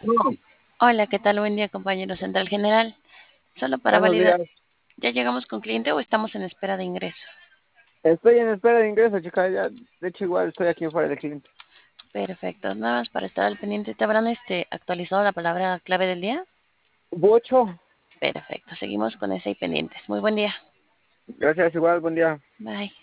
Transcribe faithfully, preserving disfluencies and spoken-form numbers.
No, Hola, ¿qué tal? Buen día, compañero Central General. Solo para buenos validar, días. ¿ya llegamos con cliente o estamos en espera de ingreso? Estoy en espera de ingreso, chica. Ya, de hecho, igual estoy aquí fuera del cliente. Perfecto, nada más para estar al pendiente. ¿Te habrán este, actualizado la palabra clave del día? Bocho. Perfecto, seguimos con ese y pendientes. Muy buen día. Gracias, igual, buen día. Bye.